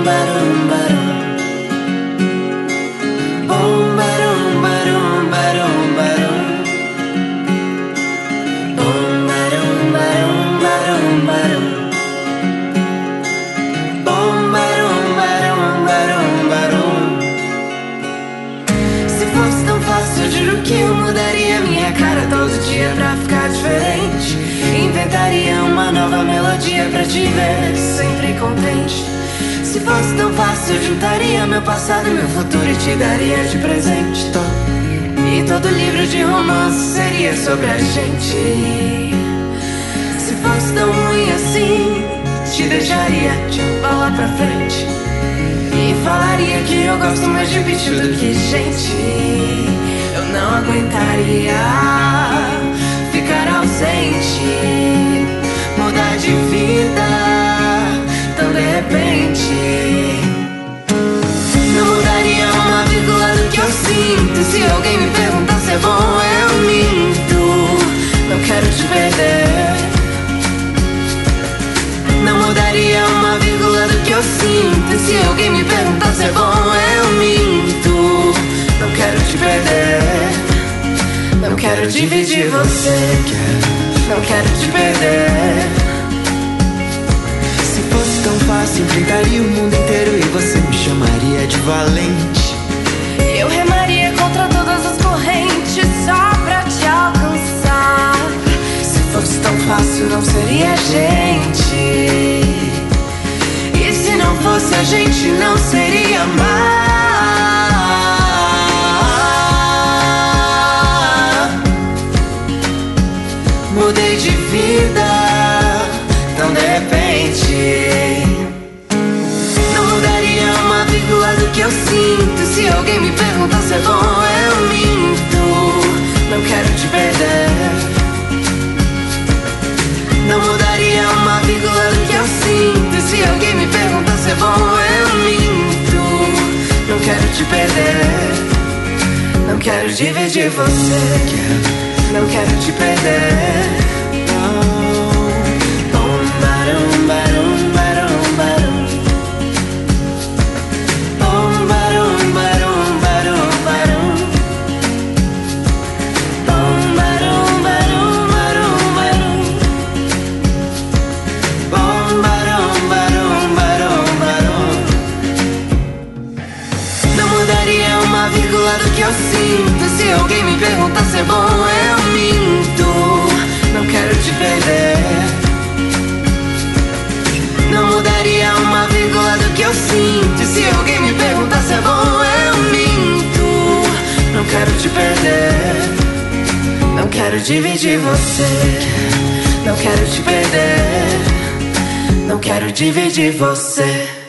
barum, barum. Bom, barum, barum, barum, barum. Bom, barum, barum, barum, barum. Bom, barum, barum, barum, barum. Se fosse tão fácil, eu juro que eu mudaria minha cara todo dia pra ficar diferente. Inventaria uma nova melodia pra te ver sempre contente. Se fosse tão fácil, eu juntaria meu passado e meu futuro e te daria de presente. E todo livro de romance seria sobre a gente. Se fosse tão ruim assim, te deixaria de bola pra frente e falaria que eu gosto mais de bicho do que gente. Eu não aguentaria ficar ausente, mudar de vida tão de repente. Não mudaria uma vírgula do que eu sinto. Se alguém me perguntar se é bom, eu minto. Não quero te perder. Não mudaria uma vírgula do que eu sinto. Se alguém me perguntar se é bom, eu minto. Não quero te perder. Não quero dividir você. Não quero te perder. Se fosse tão fácil, enfrentaria o mundo inteiro e você me chamaria de valente. Eu remaria contra todas as correntes só pra te alcançar. Se fosse tão fácil, não seria a gente. E se não fosse a gente, não seria amar. Mudei de vida tão de repente. Não mudaria uma vírgula do que eu sinto. Se alguém me perguntar se é bom, eu minto. Não quero te perder. Não mudaria uma vírgula do que eu sinto. Se alguém me perguntar se é bom, eu minto. Não quero te perder. Não quero dividir você. Não quero te perder. Bom, barum, barum, barum, barum. Bom, barum, barum, barum, barum. Bom, barum, barum, barum, barum. Bom, barum, barum, barum, barum. Não mudaria uma vírgula do que eu sinto. Se alguém me perguntar se é bom, eu minto. Não quero te perder. Não mudaria uma vírgula do que eu sinto. Se alguém me perguntar se é bom, eu minto. Não quero te perder. Não quero dividir você. Não quero te perder. Não quero dividir você.